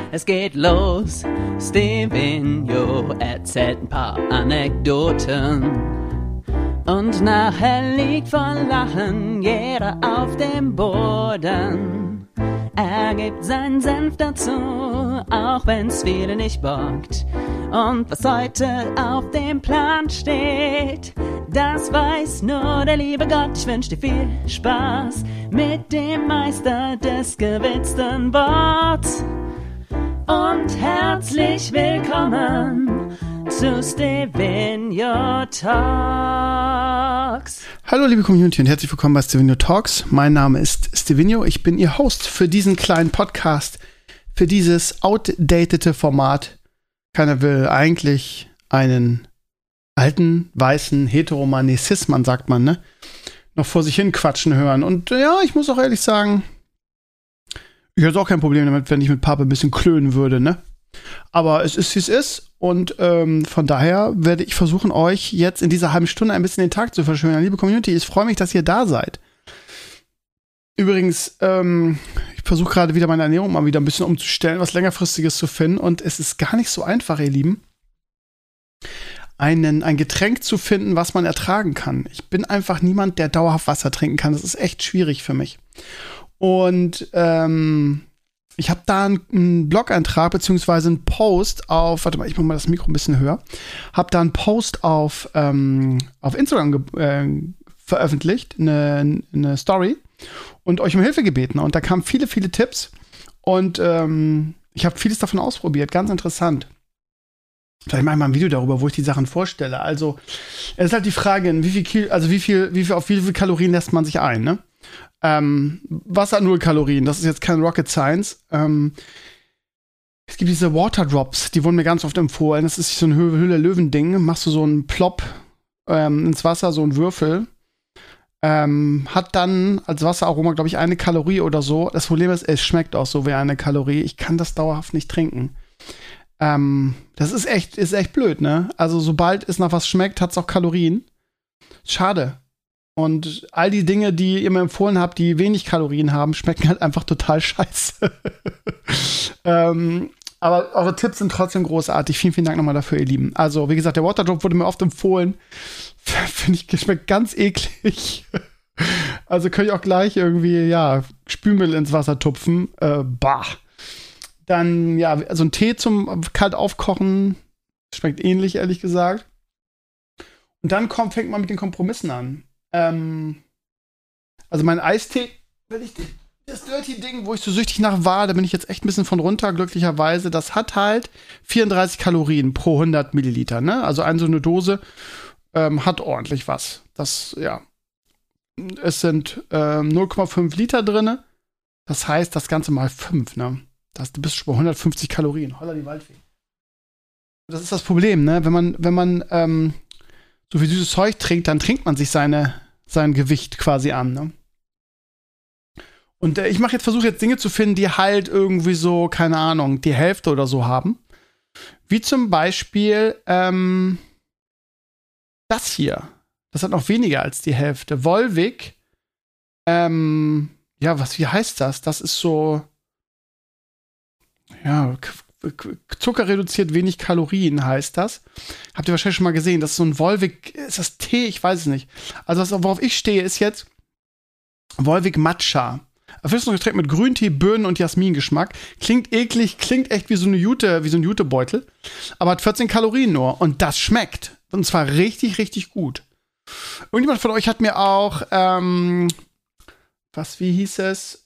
Es geht los, Stevenio erzählt ein paar Anekdoten. Und nachher liegt vor Lachen jeder auf dem Boden. Er gibt seinen Senf dazu, auch wenn's viele nicht bockt. Und was heute auf dem Plan steht, das weiß nur der liebe Gott. Ich wünsch dir viel Spaß mit dem Meister des gewitzten Worts. Und herzlich willkommen zu Stevenio Talks. Hallo liebe Community und herzlich willkommen bei Stevenio Talks. Mein Name ist Stevenio, ich bin Ihr Host für diesen kleinen Podcast, für dieses outdatete Format. Keiner will eigentlich einen alten, weißen Heteromann, Cis-Mann, sagt man, ne? Noch vor sich hin quatschen hören. Und ja, ich muss auch ehrlich sagen, ich hätte auch kein Problem damit, wenn ich mit Papa ein bisschen klönen würde, ne? Aber es ist, wie es ist. Und von daher werde ich versuchen, euch jetzt in dieser halben Stunde ein bisschen den Tag zu verschönern. Liebe Community, ich freue mich, dass ihr da seid. Übrigens, ich versuche gerade wieder meine Ernährung mal wieder ein bisschen umzustellen, was längerfristiges zu finden. Und es ist gar nicht so einfach, ihr Lieben, ein Getränk zu finden, was man ertragen kann. Ich bin einfach niemand, der dauerhaft Wasser trinken kann. Das ist echt schwierig für mich. Und ich habe da einen Blog-Eintrag beziehungsweise einen Post auf, warte mal, ich mach mal das Mikro ein bisschen höher, habe da einen Post auf Instagram veröffentlicht, eine Story und euch um Hilfe gebeten. Und da kamen viele, viele Tipps und ich habe vieles davon ausprobiert, ganz interessant. Vielleicht mache ich mal ein Video darüber, wo ich die Sachen vorstelle. Also, es ist halt die Frage, auf wie viele Kalorien lässt man sich ein, ne? Wasser 0 Kalorien, das ist jetzt kein Rocket Science. Es gibt diese Water Drops, die wurden mir ganz oft empfohlen. Das ist so ein Höhle-Löwen-Ding. Machst du so einen Plop ins Wasser, so einen Würfel. Hat dann als Wasseraroma, glaube ich, 1 Kalorie oder so. Das Problem ist, es schmeckt auch so wie 1 Kalorie. Ich kann das dauerhaft nicht trinken. Das ist echt blöd, ne? Also sobald es nach was schmeckt, hat es auch Kalorien. Schade. Und all die Dinge, die ihr mir empfohlen habt, die wenig Kalorien haben, schmecken halt einfach total scheiße. Aber eure Tipps sind trotzdem großartig. Vielen, vielen Dank nochmal dafür, ihr Lieben. Also, wie gesagt, der Waterdrop wurde mir oft empfohlen. Finde ich, schmeckt ganz eklig. Also könnt ihr auch gleich irgendwie, ja, Spülmittel ins Wasser tupfen. Bah. Dann, ja, so ein Tee zum kalt aufkochen. Schmeckt ähnlich, ehrlich gesagt. Und dann fängt man mit den Kompromissen an. Also mein Eistee, wenn ich das Dirty-Ding, wo ich so süchtig nach war, da bin ich jetzt echt ein bisschen von runter, glücklicherweise. Das hat halt 34 Kalorien pro 100 Milliliter, ne? Also so eine Dose hat ordentlich was. Das, ja. Es sind 0,5 Liter drin. Das heißt, das Ganze mal 5, ne? Du bist schon bei 150 Kalorien. Holla die Waldfee. Das ist das Problem, ne? Wenn man so viel süßes Zeug trinkt, dann trinkt man sich sein Gewicht quasi an, ne? Und ich versuche jetzt Dinge zu finden, die halt irgendwie so, keine Ahnung, die Hälfte oder so haben. Wie zum Beispiel das hier. Das hat noch weniger als die Hälfte. Volvic. Wie heißt das? Das ist so, ja, Zucker reduziert, wenig Kalorien heißt das. Habt ihr wahrscheinlich schon mal gesehen. Das ist so ein Volvic, ist das Tee? Ich weiß es nicht. Also worauf ich stehe, ist jetzt Volvic Matcha. Erfrischungsgetränk mit Grüntee, Birnen und Jasmingeschmack. Klingt eklig, klingt echt wie so ein Jutebeutel. Aber hat 14 Kalorien nur. Und das schmeckt. Und zwar richtig, richtig gut. Irgendjemand von euch hat mir auch, wie hieß es?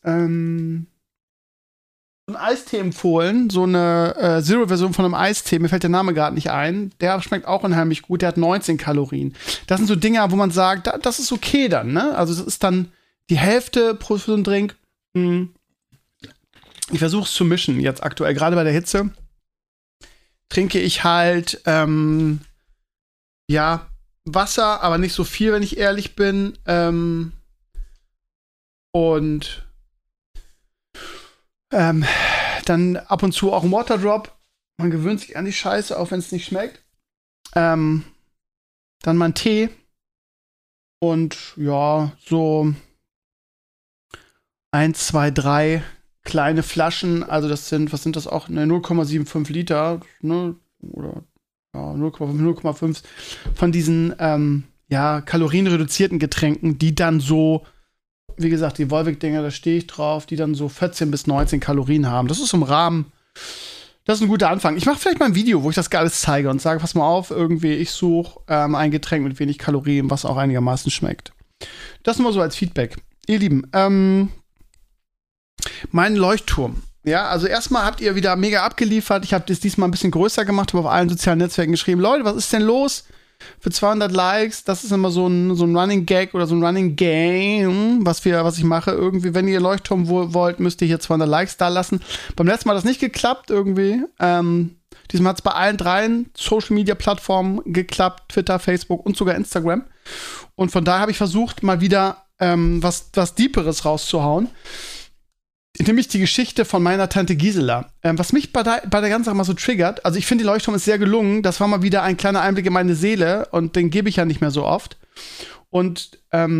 So einen Eistee empfohlen, so eine Zero-Version von einem Eistee, mir fällt der Name gerade nicht ein, der schmeckt auch unheimlich gut, der hat 19 Kalorien. Das sind so Dinge, wo man sagt, das ist okay dann, ne? Also das ist dann die Hälfte pro so einen Drink. Ich versuche es zu mischen jetzt aktuell, gerade bei der Hitze trinke ich halt Wasser, aber nicht so viel, wenn ich ehrlich bin. Und dann ab und zu auch ein Waterdrop. Man gewöhnt sich an die Scheiße, auch wenn es nicht schmeckt. Dann mal ein Tee. Und ja, so 1, 2, 3 kleine Flaschen, also das sind, was sind das auch, ne, 0,75 Liter, ne, oder ja, 0,5 von diesen kalorienreduzierten Getränken, die dann so, wie gesagt, die Volvic-Dinger, da stehe ich drauf, die dann so 14 bis 19 Kalorien haben. Das ist im Rahmen, das ist ein guter Anfang. Ich mache vielleicht mal ein Video, wo ich das alles zeige und sage, pass mal auf, irgendwie, ich suche ein Getränk mit wenig Kalorien, was auch einigermaßen schmeckt. Das nur mal so als Feedback. Ihr Lieben, mein Leuchtturm. Ja, also erstmal habt ihr wieder mega abgeliefert. Ich habe das diesmal ein bisschen größer gemacht, habe auf allen sozialen Netzwerken geschrieben, Leute, was ist denn los? Für 200 Likes, das ist immer so ein Running Gag oder so ein Running Game, was ich mache. Irgendwie, wenn ihr Leuchtturm wollt, müsst ihr hier 200 Likes da lassen. Beim letzten Mal hat das nicht geklappt irgendwie. Diesmal hat es bei allen 3 Social-Media-Plattformen geklappt. Twitter, Facebook und sogar Instagram. Und von daher habe ich versucht, mal wieder was Deeperes rauszuhauen. Nämlich die Geschichte von meiner Tante Gisela. Was mich bei der ganzen Sache mal so triggert, also ich finde, die Leuchtturm ist sehr gelungen. Das war mal wieder ein kleiner Einblick in meine Seele und den gebe ich ja nicht mehr so oft. Und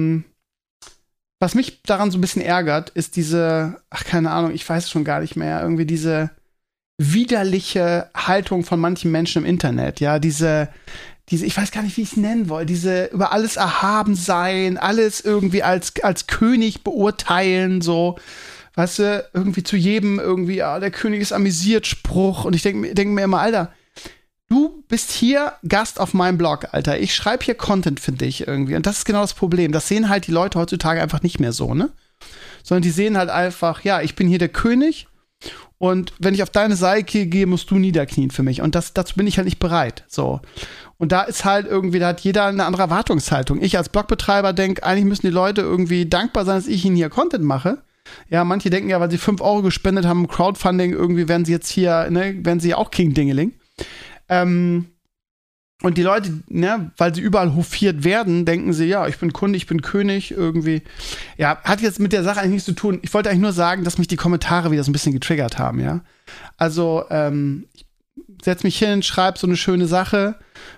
was mich daran so ein bisschen ärgert, ist diese, keine Ahnung, ich weiß es schon gar nicht mehr, irgendwie diese widerliche Haltung von manchen Menschen im Internet. Ja, diese, ich weiß gar nicht, wie ich es nennen will, diese über alles erhaben sein, alles irgendwie als König beurteilen, so. Weißt du, irgendwie zu jedem irgendwie, der König ist amüsiert, Spruch. Und ich denk mir immer, Alter, du bist hier Gast auf meinem Blog, Alter. Ich schreibe hier Content für dich irgendwie. Und das ist genau das Problem. Das sehen halt die Leute heutzutage einfach nicht mehr so, ne? Sondern die sehen halt einfach, ja, ich bin hier der König. Und wenn ich auf deine Seite gehe, musst du niederknien für mich. Und dazu bin ich halt nicht bereit. So. Und da ist halt irgendwie, da hat jeder eine andere Erwartungshaltung. Ich als Blogbetreiber denke, eigentlich müssen die Leute irgendwie dankbar sein, dass ich ihnen hier Content mache. Ja, manche denken ja, weil sie 5 Euro gespendet haben im Crowdfunding, irgendwie werden sie jetzt hier, ne, werden sie auch King Dingeling. Und die Leute, ne, weil sie überall hofiert werden, denken sie, ja, ich bin Kunde, ich bin König, irgendwie. Ja, hat jetzt mit der Sache eigentlich nichts zu tun. Ich wollte eigentlich nur sagen, dass mich die Kommentare wieder so ein bisschen getriggert haben, ja. Also, ich setz mich hin, schreib so eine schöne Sache,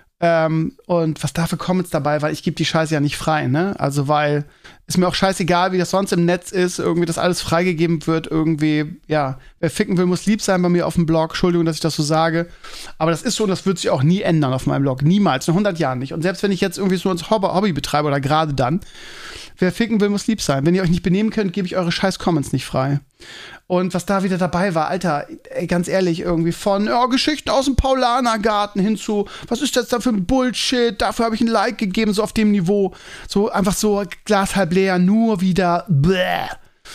und was da für Comments dabei, weil ich gebe die Scheiße ja nicht frei, ne? Also, weil ist mir auch scheißegal, wie das sonst im Netz ist, irgendwie, dass alles freigegeben wird, irgendwie, ja, wer ficken will, muss lieb sein bei mir auf dem Blog. Entschuldigung, dass ich das so sage. Aber das ist so und das wird sich auch nie ändern auf meinem Blog. Niemals, in 100 Jahren nicht. Und selbst wenn ich jetzt irgendwie so ins Hobby betreibe oder gerade dann, wer ficken will, muss lieb sein. Wenn ihr euch nicht benehmen könnt, gebe ich eure scheiß Comments nicht frei. Und was da wieder dabei war, Alter, ey, ganz ehrlich, irgendwie von Geschichten aus dem Paulanergarten hin zu, was ist das da für ein Bullshit, dafür habe ich ein Like gegeben, so auf dem Niveau. So einfach so Glas halb leer, nur wieder bläh.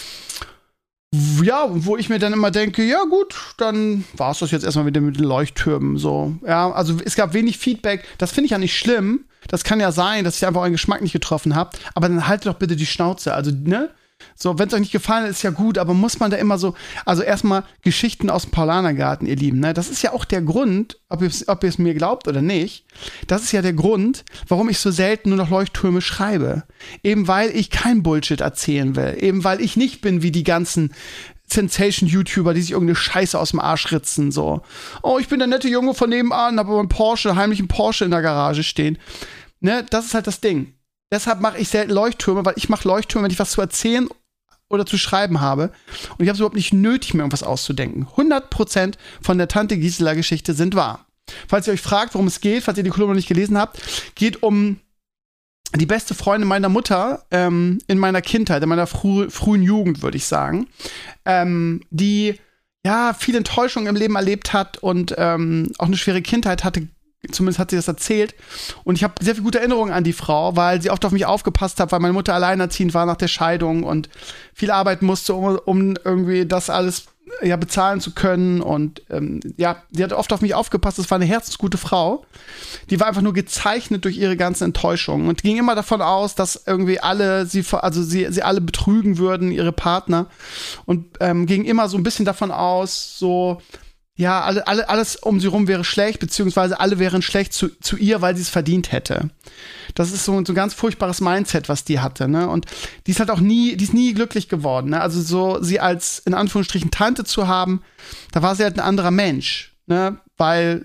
Ja, wo ich mir dann immer denke, ja gut, dann war es das jetzt erstmal wieder mit den Leuchttürmen so. Ja, also es gab wenig Feedback, das finde ich ja nicht schlimm. Das kann ja sein, dass ich einfach euren Geschmack nicht getroffen habe, aber dann haltet doch bitte die Schnauze, also, ne? So, wenn es euch nicht gefallen hat, ist ja gut, aber muss man da immer so, also erstmal Geschichten aus dem Paulanergarten, ihr Lieben, ne? Das ist ja auch der Grund, ob ihr es mir glaubt oder nicht, das ist ja der Grund, warum ich so selten nur noch Leuchttürme schreibe. Eben weil ich kein Bullshit erzählen will. Eben weil ich nicht bin wie die ganzen Sensation-YouTuber, die sich irgendeine Scheiße aus dem Arsch ritzen, so. Oh, ich bin der nette Junge von nebenan, hab aber einen heimlichen Porsche in der Garage stehen. Ne? Das ist halt das Ding. Deshalb mache ich selten Leuchttürme, weil ich mache Leuchttürme, wenn ich was zu erzählen oder zu schreiben habe. Und ich habe es überhaupt nicht nötig, mir irgendwas auszudenken. 100% von der Tante Gisela-Geschichte sind wahr. Falls ihr euch fragt, worum es geht, falls ihr die Kolumne noch nicht gelesen habt, geht um die beste Freundin meiner Mutter in meiner Kindheit, in meiner frühen Jugend, würde ich sagen, die ja viel Enttäuschung im Leben erlebt hat und auch eine schwere Kindheit hatte. Zumindest hat sie das erzählt. Und ich habe sehr viele gute Erinnerungen an die Frau, weil sie oft auf mich aufgepasst hat, weil meine Mutter alleinerziehend war nach der Scheidung und viel arbeiten musste, um irgendwie das alles ja bezahlen zu können. Und ja, sie hat oft auf mich aufgepasst. Das war eine herzensgute Frau. Die war einfach nur gezeichnet durch ihre ganzen Enttäuschungen und ging immer davon aus, dass irgendwie alle sie alle betrügen würden, ihre Partner. Und ging immer so ein bisschen davon aus, so ja, alles um sie rum wäre schlecht, beziehungsweise alle wären schlecht zu ihr, weil sie es verdient hätte. Das ist so ein ganz furchtbares Mindset, was die hatte, ne? Und die ist halt auch nie glücklich geworden, ne? Also so sie als, in Anführungsstrichen, Tante zu haben, da war sie halt ein anderer Mensch, ne? Weil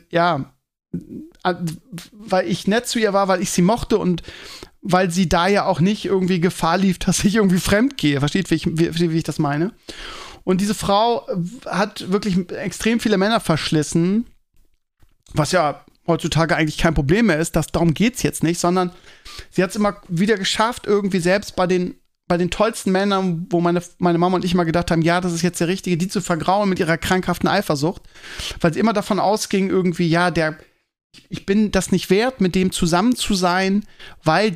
ich nett zu ihr war, weil ich sie mochte und weil sie da ja auch nicht irgendwie Gefahr lief, dass ich irgendwie fremd gehe. Versteht, wie ich das meine? Und diese Frau hat wirklich extrem viele Männer verschlissen, was ja heutzutage eigentlich kein Problem mehr ist. Darum geht's jetzt nicht, sondern sie hat es immer wieder geschafft, irgendwie selbst bei den tollsten Männern, wo meine Mama und ich mal gedacht haben, ja, das ist jetzt der Richtige, die zu vergrauen mit ihrer krankhaften Eifersucht, weil sie immer davon ausging, irgendwie, ja, ich bin das nicht wert, mit dem zusammen zu sein, weil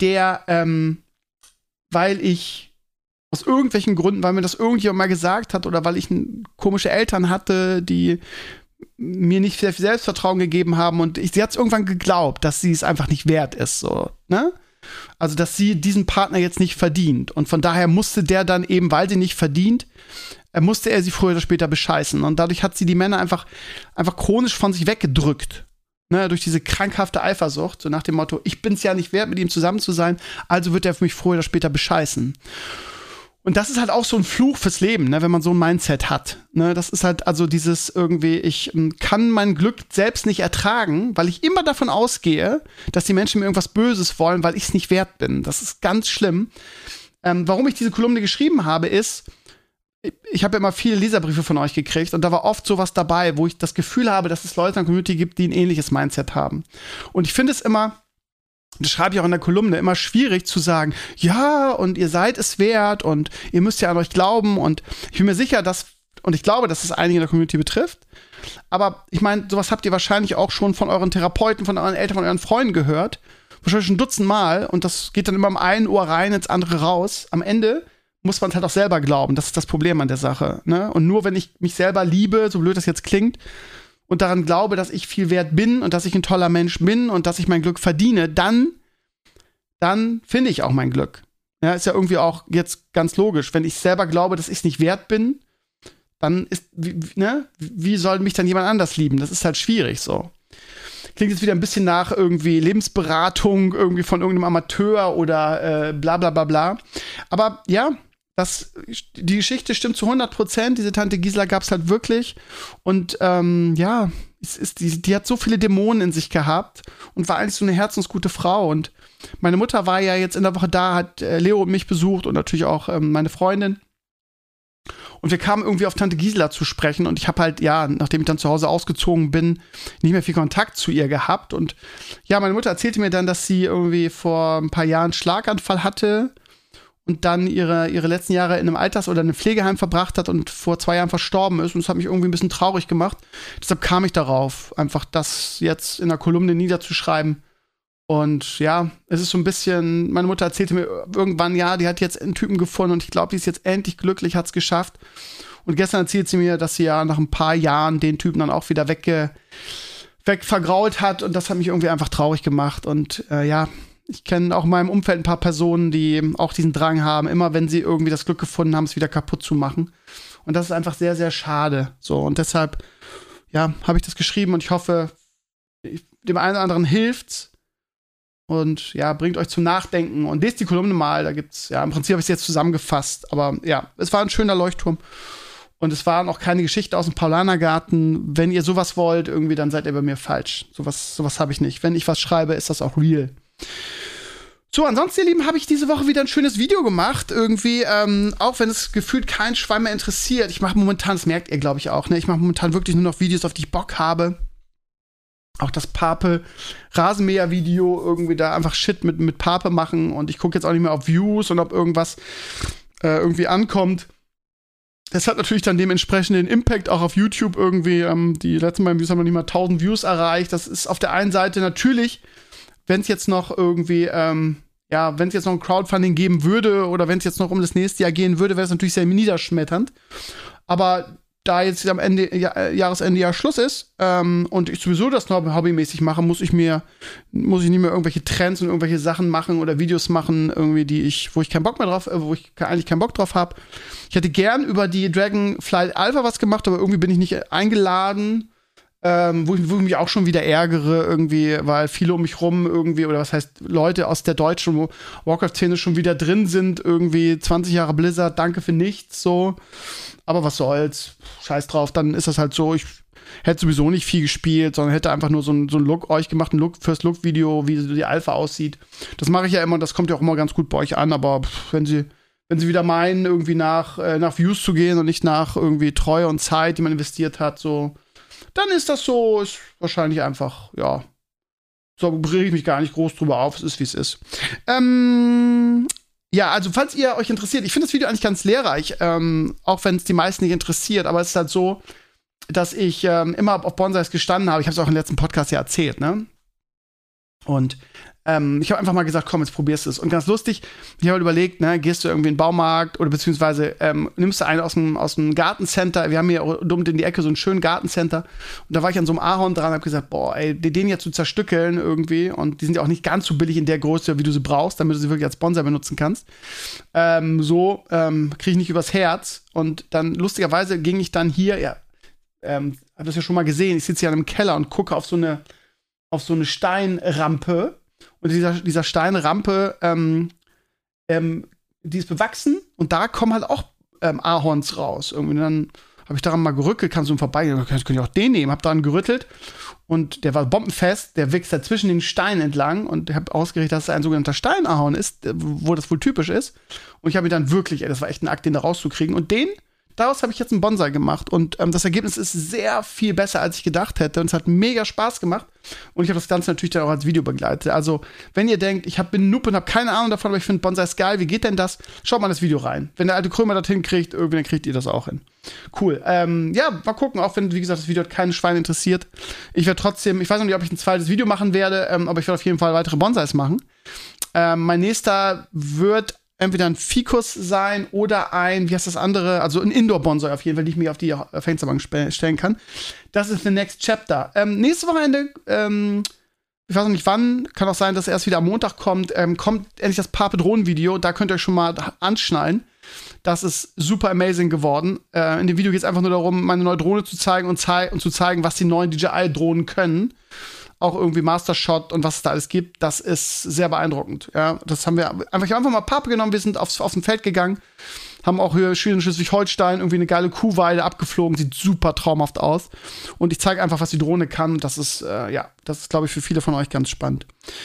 ich aus irgendwelchen Gründen, weil mir das irgendjemand mal gesagt hat oder weil ich komische Eltern hatte, die mir nicht sehr viel Selbstvertrauen gegeben haben und sie hat es irgendwann geglaubt, dass sie es einfach nicht wert ist, so, ne? Also, dass sie diesen Partner jetzt nicht verdient. Und von daher musste der dann eben, weil sie nicht verdient, musste er sie früher oder später bescheißen. Und dadurch hat sie die Männer einfach chronisch von sich weggedrückt. Ne, durch diese krankhafte Eifersucht, so nach dem Motto, ich bin's ja nicht wert, mit ihm zusammen zu sein, also wird er für mich früher oder später bescheißen. Und das ist halt auch so ein Fluch fürs Leben, ne, wenn man so ein Mindset hat. Ne, das ist halt also dieses irgendwie, ich kann mein Glück selbst nicht ertragen, weil ich immer davon ausgehe, dass die Menschen mir irgendwas Böses wollen, weil ich es nicht wert bin. Das ist ganz schlimm. Warum ich diese Kolumne geschrieben habe, ist, ich habe ja immer viele Leserbriefe von euch gekriegt und da war oft sowas dabei, wo ich das Gefühl habe, dass es Leute in der Community gibt, die ein ähnliches Mindset haben. Und ich finde es immer, das schreibe ich auch in der Kolumne, immer schwierig zu sagen, ja, und ihr seid es wert und ihr müsst ja an euch glauben und ich bin mir sicher, und ich glaube, dass es einige in der Community betrifft, aber ich meine, sowas habt ihr wahrscheinlich auch schon von euren Therapeuten, von euren Eltern, von euren Freunden gehört, wahrscheinlich schon 100 Mal und das geht dann immer im einen Ohr rein, ins andere raus. Am Ende muss man es halt auch selber glauben, das ist das Problem an der Sache, ne? Und nur wenn ich mich selber liebe, so blöd das jetzt klingt, und daran glaube, dass ich viel wert bin und dass ich ein toller Mensch bin und dass ich mein Glück verdiene, dann finde ich auch mein Glück. Ja, ist ja irgendwie auch jetzt ganz logisch. Wenn ich selber glaube, dass ich es nicht wert bin, dann wie soll mich dann jemand anders lieben? Das ist halt schwierig so. Klingt jetzt wieder ein bisschen nach irgendwie Lebensberatung, irgendwie von irgendeinem Amateur oder bla bla bla bla. Aber ja, die Geschichte stimmt zu 100%. Diese Tante Gisela gab es halt wirklich. Und ja, die hat so viele Dämonen in sich gehabt und war eigentlich so eine herzensgute Frau. Und meine Mutter war ja jetzt in der Woche da, hat Leo und mich besucht und natürlich auch meine Freundin. Und wir kamen irgendwie auf Tante Gisela zu sprechen. Und ich habe halt, ja, nachdem ich dann zu Hause ausgezogen bin, nicht mehr viel Kontakt zu ihr gehabt. Und ja, meine Mutter erzählte mir dann, dass sie irgendwie vor ein paar Jahren einen Schlaganfall hatte und dann ihre letzten Jahre in einem oder einem Pflegeheim verbracht hat und vor 2 Jahren verstorben ist. Und das hat mich irgendwie ein bisschen traurig gemacht. Deshalb kam ich darauf, einfach das jetzt in der Kolumne niederzuschreiben. Und ja, es ist so ein bisschen, meine Mutter erzählte mir irgendwann, ja, die hat jetzt einen Typen gefunden und ich glaube, die ist jetzt endlich glücklich, hat's geschafft. Und gestern erzählt sie mir, dass sie ja nach ein paar Jahren den Typen dann auch wieder vergrault hat und das hat mich irgendwie einfach traurig gemacht. Und ja, ich kenne auch in meinem Umfeld ein paar Personen, die auch diesen Drang haben, immer wenn sie irgendwie das Glück gefunden haben, es wieder kaputt zu machen. Und das ist einfach sehr, sehr schade. So, und deshalb, ja, habe ich das geschrieben und ich hoffe, dem einen oder anderen hilft's. Und ja, bringt euch zum Nachdenken und lest die Kolumne mal. Da gibt's, ja, im Prinzip habe ich es jetzt zusammengefasst. Aber ja, es war ein schöner Leuchtturm. Und es war noch keine Geschichte aus dem Paulanergarten. Wenn ihr sowas wollt, irgendwie, dann seid ihr bei mir falsch. Sowas habe ich nicht. Wenn ich was schreibe, ist das auch real. So, ansonsten, ihr Lieben, habe ich diese Woche wieder ein schönes Video gemacht. Irgendwie, auch wenn es gefühlt kein Schwein mehr interessiert. Ich mache momentan, das merkt ihr, glaube ich, auch, ne? Ich mache momentan wirklich nur noch Videos, auf die ich Bock habe. Auch das Pape-Rasenmäher-Video, irgendwie da einfach Shit mit Pape machen. Und ich gucke jetzt auch nicht mehr auf Views und ob irgendwas irgendwie ankommt. Das hat natürlich dann dementsprechend den Impact auch auf YouTube irgendwie. Die letzten beiden Views haben noch nicht mal 1000 Views erreicht. Das ist auf der einen Seite natürlich, wenn es jetzt noch irgendwie, wenn es jetzt noch ein Crowdfunding geben würde oder wenn es jetzt noch um das nächste Jahr gehen würde, wäre es natürlich sehr niederschmetternd. Aber da jetzt am Jahresende ja Schluss ist und ich sowieso das noch hobbymäßig mache, muss ich nicht mehr irgendwelche Trends und irgendwelche Sachen machen oder Videos machen, irgendwie, wo ich keinen Bock mehr drauf, wo ich eigentlich keinen Bock drauf habe. Ich hätte gern über die Dragonflight Alpha was gemacht, aber irgendwie bin ich nicht eingeladen, wo ich mich auch schon wieder ärgere, irgendwie, weil viele um mich rum irgendwie, oder was heißt, Leute aus der deutschen Warcraft-Szene schon wieder drin sind, irgendwie 20 Jahre Blizzard, danke für nichts, so. Aber was soll's, scheiß drauf, dann ist das halt so, ich hätte sowieso nicht viel gespielt, sondern hätte einfach nur so ein Look euch gemacht, ein First-Look-Video, wie die Alpha aussieht. Das mache ich ja immer, das kommt ja auch immer ganz gut bei euch an, aber wenn sie wenn sie wieder meinen, irgendwie nach Views zu gehen und nicht nach irgendwie Treue und Zeit, die man investiert hat, so, dann ist das so, ist wahrscheinlich einfach, ja, so rege ich mich gar nicht groß drüber auf, es ist, wie es ist. Ja, also falls ihr euch interessiert, ich finde das Video eigentlich ganz lehrreich, auch wenn es die meisten nicht interessiert, aber es ist halt so, dass ich immer auf Bonsais gestanden habe. Ich habe es auch im letzten Podcast ja erzählt, ne? Und ich habe einfach mal gesagt, komm, jetzt probierst du es. Und ganz lustig, ich habe halt überlegt, ne, gehst du irgendwie in den Baumarkt oder beziehungsweise nimmst du einen aus dem Gartencenter. Wir haben hier dumm in die Ecke so einen schönen Gartencenter. Und da war ich an so einem Ahorn dran und habe gesagt, boah, ey, den jetzt zu zerstückeln irgendwie. Und die sind ja auch nicht ganz so billig in der Größe, wie du sie brauchst, damit du sie wirklich als Bonsai benutzen kannst. Kriege ich nicht übers Herz. Und dann lustigerweise ging ich dann hier, ja, hab das ja schon mal gesehen, ich sitze hier im Keller und gucke auf so eine Steinrampe. Und dieser Steinrampe, die ist bewachsen und da kommen halt auch Ahorns raus. Irgendwie. Und dann habe ich daran mal gerückelt, kam so vorbei, könnte ich auch den nehmen, habe daran gerüttelt und der war bombenfest, der wächst da zwischen den Steinen entlang und ich habe ausgerechnet, dass es ein sogenannter Steinahorn ist, wo das wohl typisch ist. Und ich habe mir dann wirklich, das war echt ein Akt, den da rauszukriegen. Und daraus habe ich jetzt einen Bonsai gemacht und das Ergebnis ist sehr viel besser, als ich gedacht hätte und es hat mega Spaß gemacht und ich habe das Ganze natürlich dann auch als Video begleitet. Also, wenn ihr denkt, bin ein Noob und habe keine Ahnung davon, aber ich finde Bonsais geil, wie geht denn das? Schaut mal in das Video rein. Wenn der alte Krömer das hinkriegt, irgendwie, dann kriegt ihr das auch hin. Cool. Ja, mal gucken, auch wenn, wie gesagt, das Video hat keinen Schwein interessiert. Ich werde trotzdem, ich weiß noch nicht, ob ich ein zweites Video machen werde, aber ich werde auf jeden Fall weitere Bonsais machen. Mein nächster wird entweder ein Ficus sein oder ein, wie heißt das andere, also ein Indoor-Bonsai auf jeden Fall, die ich mir auf die Fensterbank stellen kann. Das ist the next chapter. Nächste Wochenende, ich weiß noch nicht wann, kann auch sein, dass erst wieder am Montag kommt endlich das Pape-Drohnen-Video, da könnt ihr euch schon mal anschnallen. Das ist super amazing geworden. In dem Video geht es einfach nur darum, meine neue Drohne zu zeigen und zu zeigen, was die neuen DJI-Drohnen können. Auch irgendwie Master Shot und was es da alles gibt, das ist sehr beeindruckend. Ja, das haben wir einfach mal Pape genommen, wir sind auf dem Feld gegangen, haben auch hier schön in Schleswig-Holstein irgendwie eine geile Kuhweide abgeflogen, sieht super traumhaft aus. Und ich zeige einfach, was die Drohne kann. Das ist, glaube ich, für viele von euch ganz spannend.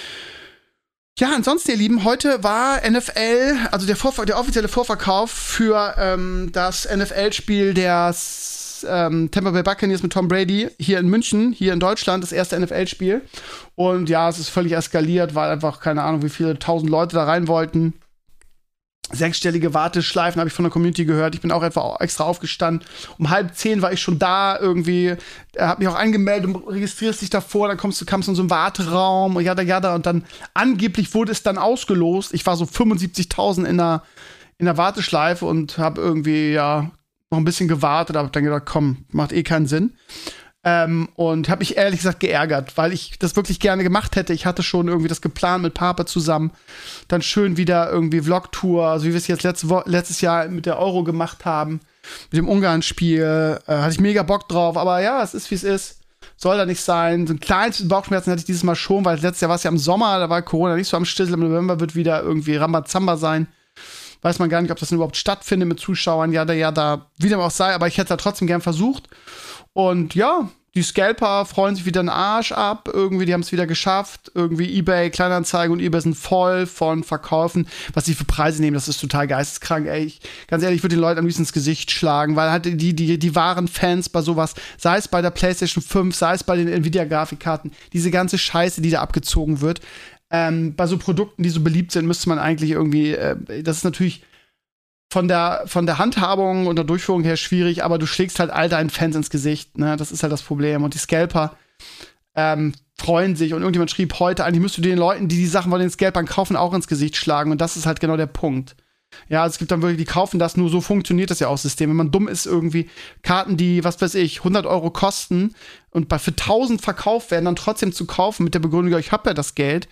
Ja, ansonsten, ihr Lieben, heute war NFL, also der offizielle Vorverkauf für das NFL-Spiel der Tampa Bay Buccaneers mit Tom Brady hier in München, hier in Deutschland, das erste NFL-Spiel. Und ja, es ist völlig eskaliert, weil einfach, keine Ahnung, wie viele 1000 Leute da rein wollten. 6-stellige Warteschleifen habe ich von der Community gehört. Ich bin auch extra aufgestanden. Um 9:30 war ich schon da irgendwie. Habe mich auch angemeldet und registrierst dich davor. Dann kamst du in so einen Warteraum und jada. Und dann angeblich wurde es dann ausgelost. Ich war so 75.000 in der Warteschleife und habe irgendwie, ja, noch ein bisschen gewartet, aber dann gedacht, komm, macht eh keinen Sinn. Und habe mich ehrlich gesagt geärgert, weil ich das wirklich gerne gemacht hätte. Ich hatte schon irgendwie das geplant mit Pape zusammen. Dann schön wieder irgendwie Vlog-Tour, also wie wir es jetzt letztes Jahr mit der Euro gemacht haben, mit dem Ungarn-Spiel. Hatte ich mega Bock drauf, aber ja, es ist, wie es ist. Soll da nicht sein. So ein kleines Bauchschmerzen hatte ich dieses Mal schon, weil letztes Jahr war es ja im Sommer, da war Corona nicht so am Stissel. Im November wird wieder irgendwie Rambazamba sein. Weiß man gar nicht, ob das denn überhaupt stattfindet mit Zuschauern, ja, wie dem auch sei, aber ich hätte es da trotzdem gern versucht. Und ja, die Scalper freuen sich wieder den Arsch ab, irgendwie, die haben es wieder geschafft. Irgendwie eBay, Kleinanzeigen und eBay sind voll von Verkäufen. Was sie für Preise nehmen, das ist total geisteskrank, ey. Ganz ehrlich, ich würde den Leuten am liebsten ins Gesicht schlagen, weil halt die wahren Fans bei sowas, sei es bei der PlayStation 5, sei es bei den Nvidia-Grafikkarten, diese ganze Scheiße, die da abgezogen wird, bei so Produkten, die so beliebt sind, müsste man eigentlich irgendwie, das ist natürlich von der Handhabung und der Durchführung her schwierig, aber du schlägst halt all deinen Fans ins Gesicht, ne? Das ist halt das Problem. Und die Scalper freuen sich und irgendjemand schrieb heute, eigentlich müsst du den Leuten, die Sachen von den Scalpern kaufen, auch ins Gesicht schlagen und das ist halt genau der Punkt. Ja, also es gibt dann wirklich, die kaufen das, nur so funktioniert das ja auch System. Wenn man dumm ist, irgendwie Karten, die, was weiß ich, 100 Euro kosten und für 1000 verkauft werden, dann trotzdem zu kaufen mit der Begründung, ja, ich hab ja das Geld.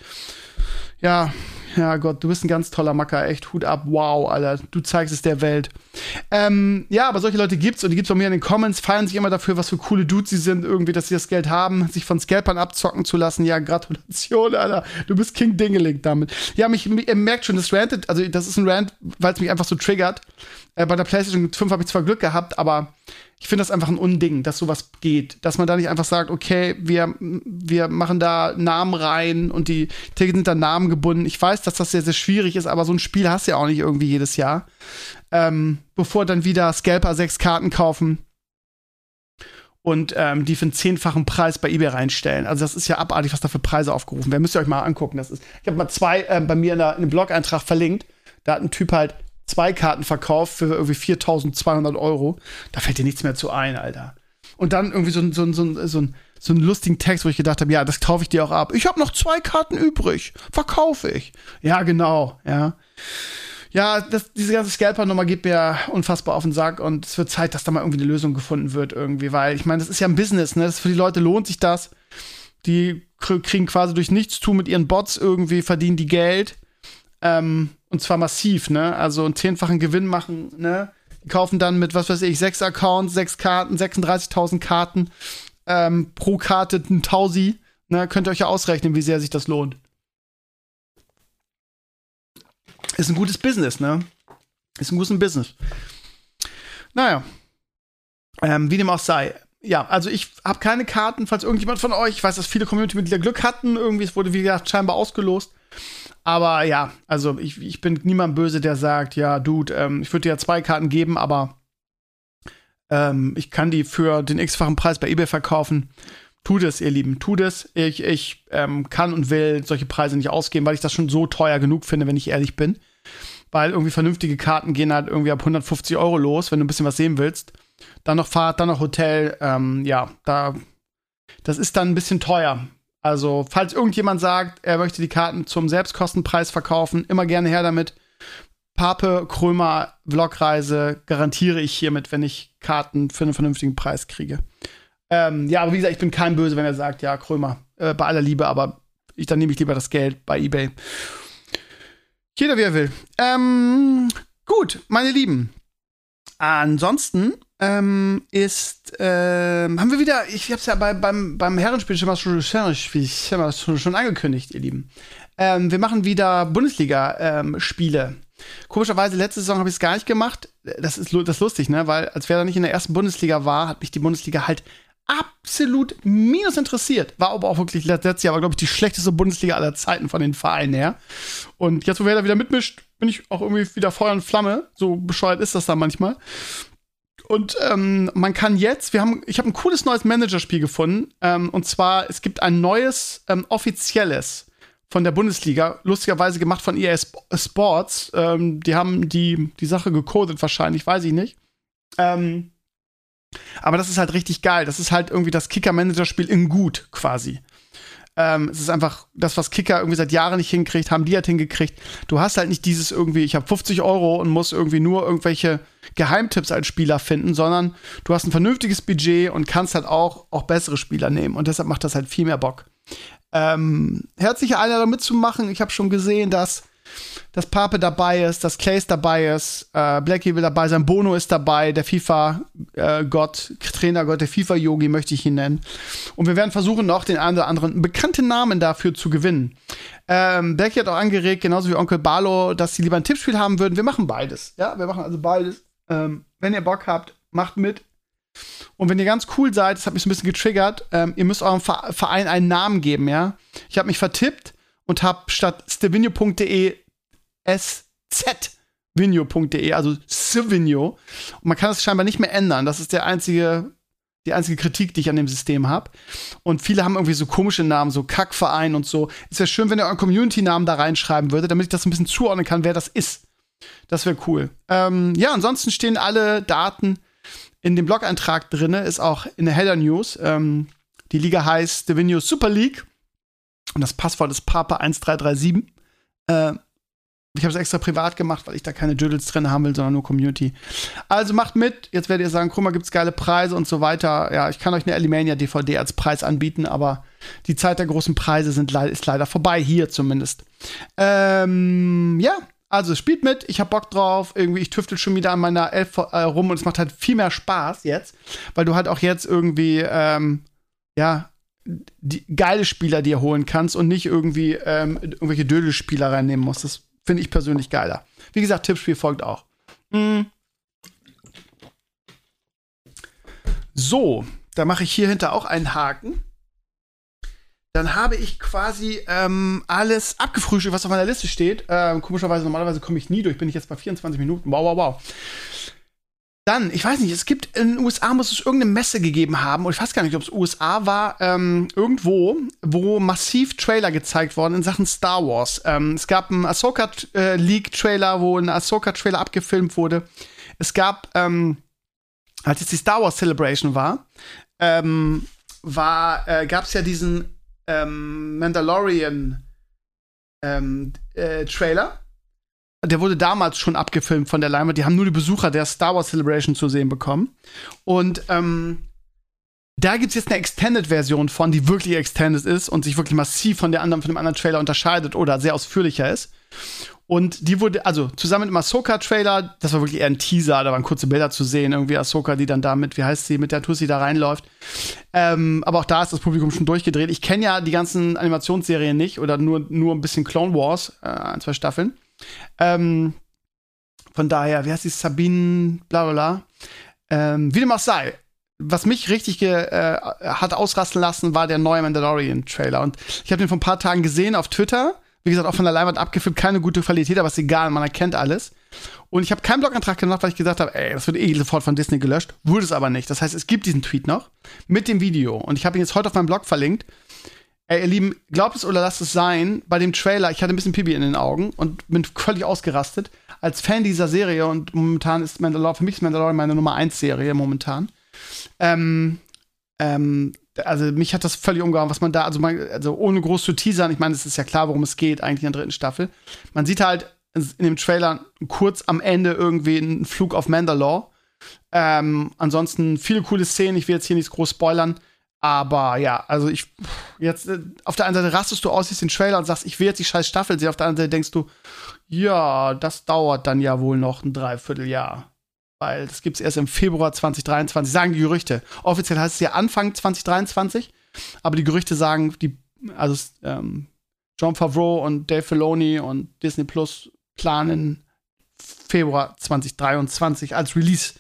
Ja, Gott, du bist ein ganz toller Macker, echt, Hut ab, wow, Alter, du zeigst es der Welt. Ja, aber solche Leute gibt's und die gibt's bei mir in den Comments, feiern sich immer dafür, was für coole Dudes sie sind, irgendwie, dass sie das Geld haben, sich von Scalpern abzocken zu lassen. Ja, Gratulation, Alter, du bist King Dingeling damit. Ja, ihr merkt schon, das rantet, also das ist ein Rant, weil es mich einfach so triggert. Bei der PlayStation 5 habe ich zwar Glück gehabt, aber ich finde das einfach ein Unding, dass sowas geht. Dass man da nicht einfach sagt, okay, wir machen da Namen rein und die Tickets sind da Namen gebunden. Ich weiß, dass das sehr, sehr schwierig ist, aber so ein Spiel hast du ja auch nicht irgendwie jedes Jahr. Bevor dann wieder Scalper 6 Karten kaufen und die für einen 10-fachen Preis bei eBay reinstellen. Also das ist ja abartig, was da für Preise aufgerufen werden. Müsst ihr euch mal angucken. Ich habe mal 2 bei mir in einem Blog-Eintrag verlinkt. Da hat ein Typ halt 2 Karten verkauft für irgendwie 4.200 €. Da fällt dir nichts mehr zu ein, Alter. Und dann irgendwie so einen lustigen Text, wo ich gedacht habe, ja, das kaufe ich dir auch ab. Ich habe noch 2 Karten übrig. Verkaufe ich. Ja, genau, ja. Ja, diese ganze Scalper-Nummer geht mir unfassbar auf den Sack und es wird Zeit, dass da mal irgendwie eine Lösung gefunden wird irgendwie, weil ich meine, das ist ja ein Business, ne? Für die Leute lohnt sich das. Die kriegen quasi durch Nichtstun mit ihren Bots irgendwie, verdienen die Geld. Und zwar massiv, ne? Also einen 10-fachen Gewinn machen, ne? Die kaufen dann mit, was weiß ich, 6 Accounts, 6 Karten, 36.000 Karten, pro Karte ein Tausi, ne? Könnt ihr euch ja ausrechnen, wie sehr sich das lohnt. Ist ein gutes Business, ne? Ist ein gutes Business. Naja. Wie dem auch sei. Ja, also ich habe keine Karten, falls irgendjemand von euch, ich weiß, dass viele Community-Mitglieder Glück hatten, irgendwie, es wurde, wie gesagt, scheinbar ausgelost. Aber ja, also ich bin niemand böse, der sagt, ja, Dude, ich würde dir ja 2 Karten geben, aber ich kann die für den x-fachen Preis bei eBay verkaufen. Tut es, ihr Lieben, tut es. Ich kann und will solche Preise nicht ausgeben, weil ich das schon so teuer genug finde, wenn ich ehrlich bin. Weil irgendwie vernünftige Karten gehen halt irgendwie ab 150 € los, wenn du ein bisschen was sehen willst. Dann noch Fahrt, dann noch Hotel. Das ist dann ein bisschen teuer. Also, falls irgendjemand sagt, er möchte die Karten zum Selbstkostenpreis verkaufen, immer gerne her damit. Pape, Krömer, Vlogreise garantiere ich hiermit, wenn ich Karten für einen vernünftigen Preis kriege. Ja, aber wie gesagt, ich bin kein Böse, wenn er sagt, ja, Krömer, bei aller Liebe, aber dann nehme ich lieber das Geld bei eBay. Jeder, wie er will. Gut, meine Lieben. Ansonsten haben wir wieder, ich hab's ja beim Herrenspiel schon angekündigt, ihr Lieben. Wir machen wieder Bundesliga-Spiele. Komischerweise, letzte Saison habe ich es gar nicht gemacht. Das ist lustig, ne? Weil als wer da nicht in der ersten Bundesliga war, hat mich die Bundesliga halt absolut minus interessiert. War aber auch wirklich letztes Jahr, glaube ich, die schlechteste Bundesliga aller Zeiten von den Vereinen her. Und jetzt, wo wer da wieder mitmischt, bin ich auch irgendwie wieder Feuer und Flamme. So bescheuert ist das da manchmal. Und man kann jetzt, ich habe ein cooles neues Managerspiel gefunden. Und zwar, es gibt ein neues offizielles von der Bundesliga, lustigerweise gemacht von EA Sports. Die haben die Sache gecodet wahrscheinlich, weiß ich nicht. Aber das ist halt richtig geil. Das ist halt irgendwie das Kicker-Manager-Spiel in gut, quasi. Es ist einfach das, was Kicker irgendwie seit Jahren nicht hinkriegt, haben die halt hingekriegt. Du hast halt nicht dieses irgendwie, ich habe 50 € und muss irgendwie nur irgendwelche Geheimtipps als Spieler finden, sondern du hast ein vernünftiges Budget und kannst halt auch bessere Spieler nehmen. Und deshalb macht das halt viel mehr Bock. Herzliche Einladung mitzumachen. Ich habe schon gesehen, dass Pape dabei ist, dass Clays dabei ist, Blackie will dabei sein, Bono ist dabei, der FIFA-Gott, Trainergott, der FIFA-Yogi möchte ich ihn nennen. Und wir werden versuchen, noch den einen oder anderen bekannten Namen dafür zu gewinnen. Blackie hat auch angeregt, genauso wie Onkel Barlo, dass sie lieber ein Tippspiel haben würden. Wir machen beides. Ja, wir machen also beides. Wenn ihr Bock habt, macht mit. Und wenn ihr ganz cool seid, das hat mich so ein bisschen getriggert, ihr müsst eurem Verein einen Namen geben, ja. Ich habe mich vertippt und habe statt stevinio.de szvinio.de, also Svinio. Und man kann das scheinbar nicht mehr ändern. Das ist die einzige Kritik, die ich an dem System habe. Und viele haben irgendwie so komische Namen, so Kackverein und so. Es wäre schön, wenn ihr euren Community-Namen da reinschreiben würdet, damit ich das ein bisschen zuordnen kann, wer das ist. Das wäre cool. Ja, ansonsten stehen alle Daten in dem Blog-Eintrag drin, ist auch in der Header News. Die Liga heißt Stevinio Super League. Und das Passwort ist Papa1337. Ich habe es extra privat gemacht, weil ich da keine Doodles drin haben will, sondern nur Community. Also macht mit. Jetzt werdet ihr sagen, guck mal, gibt's geile Preise und so weiter. Ja, ich kann euch eine Alimania DVD als Preis anbieten, aber die Zeit der großen Preise ist leider vorbei, hier zumindest. Ja, also spielt mit. Ich hab Bock drauf. Irgendwie, ich tüftel schon wieder an meiner Elf rum und es macht halt viel mehr Spaß jetzt, weil du halt auch jetzt irgendwie, die geile Spieler dir holen kannst und nicht irgendwie irgendwelche Dödelspieler reinnehmen musst. Das finde ich persönlich geiler. Wie gesagt, Tippspiel folgt auch. So, da mache ich hier hinter auch einen Haken. dann habe ich quasi alles abgefrühstückt, was auf meiner Liste steht. Komischerweise, normalerweise komme ich nie durch. Bin ich jetzt bei 24 Minuten. Wow. Dann, ich weiß nicht, es gibt in den USA, muss es irgendeine Messe gegeben haben, und ich weiß gar nicht, ob es USA war, irgendwo, wo massiv Trailer gezeigt wurden in Sachen Star Wars. Es gab einen Ahsoka-Leak-Trailer, wo ein Ahsoka-Trailer abgefilmt wurde. Es gab, als jetzt die Star Wars Celebration war, gab es ja diesen Mandalorian Trailer. Der wurde damals schon abgefilmt von der Leinwand. Die haben nur die Besucher der Star Wars Celebration zu sehen bekommen. Und da gibt's jetzt eine Extended-Version von, die wirklich extended ist und sich wirklich massiv von dem anderen Trailer unterscheidet oder sehr ausführlicher ist. Und die wurde, also zusammen mit dem Ahsoka-Trailer, das war wirklich eher ein Teaser, da waren kurze Bilder zu sehen, irgendwie Ahsoka, die dann da mit, wie heißt sie, mit der Tussi da reinläuft. Aber auch da ist das Publikum schon durchgedreht. Ich kenne ja die ganzen Animationsserien nicht oder nur ein bisschen Clone Wars, 1, 2 Staffeln. Von daher, wie heißt die, Sabine, bla bla bla. Wie dem auch sei, was mich richtig hat ausrasten lassen, war der neue Mandalorian-Trailer. Und ich habe den vor ein paar Tagen gesehen auf Twitter. Wie gesagt, auch von der Leinwand abgefilmt, keine gute Qualität, aber ist egal, man erkennt alles. Und ich habe keinen Blogantrag gemacht, weil ich gesagt habe, das wird sofort von Disney gelöscht. Wurde es aber nicht. Das heißt, es gibt diesen Tweet noch mit dem Video. Und ich habe ihn jetzt heute auf meinem Blog verlinkt. Ihr Lieben, glaubt es oder lasst es sein, bei dem Trailer, ich hatte ein bisschen Pipi in den Augen und bin völlig ausgerastet. Als Fan dieser Serie, und momentan ist für mich ist Mandalorian meine Nummer 1 Serie momentan. Also mich hat das völlig umgehauen, was man da, also ohne groß zu teasern, ich meine, es ist ja klar, worum es geht, eigentlich in der 3. Staffel. Man sieht halt in dem Trailer kurz am Ende irgendwie einen Flug auf Mandalore. Ansonsten viele coole Szenen, ich will jetzt hier nichts groß spoilern. Aber ja, also auf der einen Seite rastest du aus, siehst den Trailer und sagst, ich will jetzt die scheiß Staffel sehen. Auf der anderen Seite denkst du, ja, das dauert dann ja wohl noch ein Dreivierteljahr. Weil das gibt's erst im Februar 2023, sagen die Gerüchte. Offiziell heißt es ja Anfang 2023, aber die Gerüchte sagen, Jon Favreau und Dave Filoni und Disney Plus planen Februar 2023 als Release.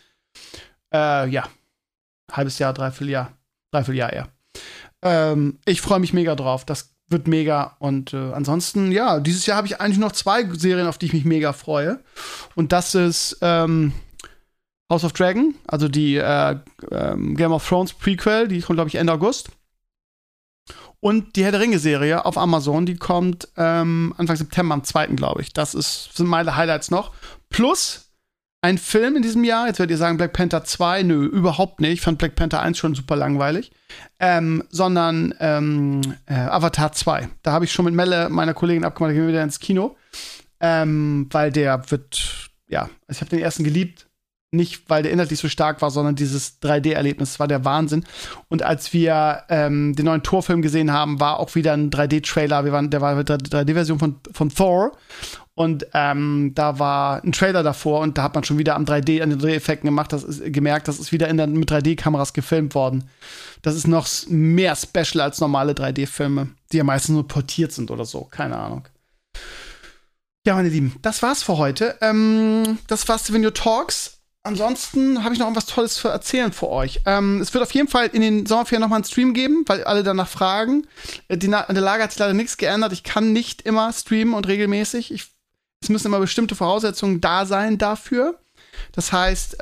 Halbes Jahr, Dreivierteljahr eher. Ich freue mich mega drauf. Das wird mega. Und ansonsten, ja, dieses Jahr habe ich eigentlich noch 2 Serien, auf die ich mich mega freue. Und das ist House of Dragon, also die Game of Thrones Prequel, die kommt, glaube ich, Ende August. Und die Herr der Ringe-Serie auf Amazon, die kommt Anfang September, am 2., glaube ich. Sind meine Highlights noch. Plus ein Film in diesem Jahr, jetzt werdet ihr sagen, Black Panther 2, nö, überhaupt nicht. Ich fand Black Panther 1 schon super langweilig. Sondern Avatar 2. Da habe ich schon mit Melle, meiner Kollegin, abgemacht, da gehen wir wieder ins Kino. Weil der wird, also ich habe den ersten geliebt. Nicht, weil der inhaltlich so stark war, sondern dieses 3D-Erlebnis war der Wahnsinn. Und als wir den neuen Thor-Film gesehen haben, war auch wieder ein 3D-Trailer. Der war eine 3D-Version von Thor. Und da war ein Trailer davor und da hat man schon wieder an den 3D-Effekten gemerkt, das ist wieder mit 3D-Kameras gefilmt worden. Das ist noch mehr special als normale 3D-Filme, die ja meistens nur portiert sind oder so. Keine Ahnung. Ja, meine Lieben, das war's für heute. Das war's zu Video Talks. Ansonsten habe ich noch irgendwas Tolles zu erzählen für euch. Es wird auf jeden Fall in den Sommerferien noch mal einen Stream geben, weil alle danach fragen. An der Lage hat sich leider nichts geändert. Ich kann nicht immer streamen und regelmäßig. Es müssen immer bestimmte Voraussetzungen da sein dafür. Das heißt,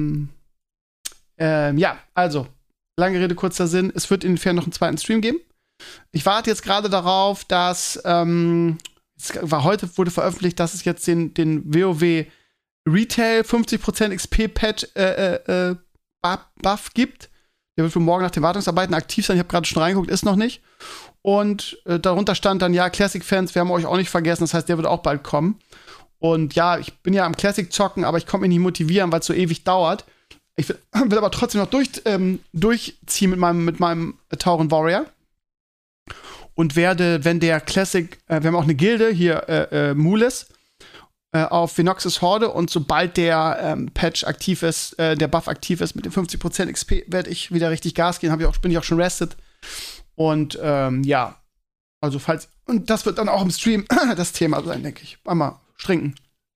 also, lange Rede, kurzer Sinn. Es wird in den Ferien noch einen zweiten Stream geben. Ich warte jetzt gerade darauf, dass heute wurde veröffentlicht, dass es jetzt den WoW Retail 50% XP-Patch Buff gibt. Der wird für morgen nach den Wartungsarbeiten aktiv sein. Ich habe gerade schon reingeguckt, ist noch nicht. Und darunter stand dann, ja, Classic-Fans, wir haben euch auch nicht vergessen. Das heißt, der wird auch bald kommen. Und ja, ich bin ja am Classic zocken, aber ich konnte mich nicht motivieren, weil es so ewig dauert. Ich will aber trotzdem noch durchziehen mit meinem Tauren Warrior. Und werde, wenn der Classic, wir haben auch eine Gilde hier, Mules, auf Venox's Horde, und sobald der Patch aktiv ist, der Buff aktiv ist mit dem 50% XP, werde ich wieder richtig Gas geben. Bin ich auch schon rested. Und also und das wird dann auch im Stream das Thema sein, denke ich. Einmal trinken.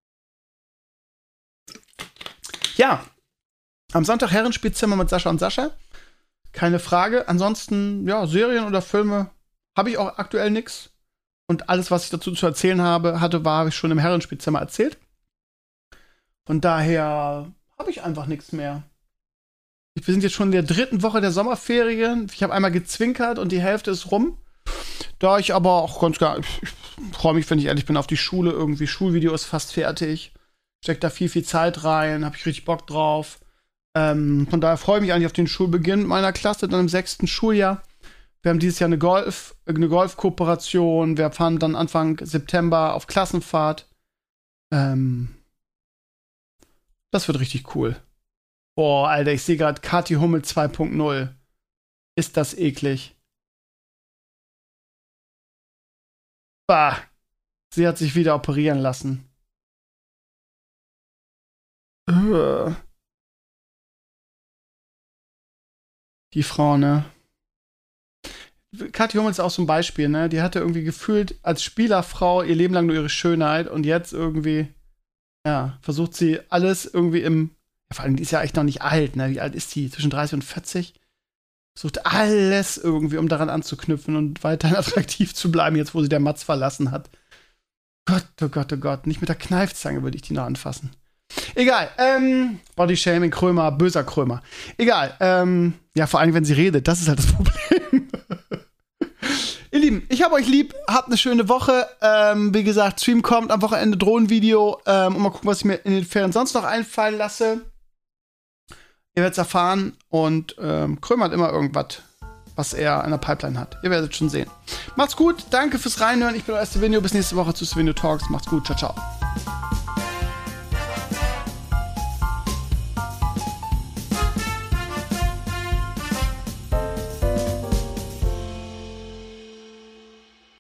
Ja, am Sonntag Herrenspielzimmer mit Sascha und Sascha. Keine Frage. Ansonsten, ja, Serien oder Filme habe ich auch aktuell nichts. Und alles, was ich dazu zu erzählen habe, habe ich schon im Herrenspielzimmer erzählt. Von daher habe ich einfach nichts mehr. Wir sind jetzt schon in der 3. Woche der Sommerferien. Ich habe einmal gezwinkert und die Hälfte ist rum. Da ich aber auch ganz klar, ich freue mich, wenn ich ehrlich bin, auf die Schule. Irgendwie Schulvideo ist fast fertig. Steckt da viel Zeit rein. Habe ich richtig Bock drauf. Von daher freue ich mich eigentlich auf den Schulbeginn meiner Klasse, dann im 6. Schuljahr. Wir haben dieses Jahr eine Golfkooperation. Wir fahren dann Anfang September auf Klassenfahrt. Das wird richtig cool. Boah, Alter, ich sehe gerade Kathi Hummel 2.0. Ist das eklig. Bah. Sie hat sich wieder operieren lassen. Die Frau, ne? Kathi Hummel ist auch so ein Beispiel, ne? Die hatte irgendwie gefühlt als Spielerfrau ihr Leben lang nur ihre Schönheit und jetzt irgendwie, ja, versucht sie alles irgendwie vor allem, die ist ja echt noch nicht alt, ne? Wie alt ist die? Zwischen 30 und 40? Versucht alles irgendwie, um daran anzuknüpfen und weiterhin attraktiv zu bleiben, jetzt wo sie der Matz verlassen hat. Gott, oh Gott, oh Gott. Nicht mit der Kneifzange würde ich die noch anfassen. Egal, Bodyshaming, Krömer, böser Krömer. Egal, ja, vor allem, wenn sie redet, das ist halt das Problem. Ihr Lieben, ich hab euch lieb, habt eine schöne Woche. Wie gesagt, Stream kommt am Wochenende, Drohnenvideo. Und mal gucken, was ich mir in den Ferien sonst noch einfallen lasse. Ihr werdet es erfahren. Und Krömer hat immer irgendwas, was er in der Pipeline hat. Ihr werdet schon sehen. Macht's gut, danke fürs Reinhören. Ich bin euer Stevenio. Bis nächste Woche zu Stevenio Talks. Macht's gut, ciao, ciao.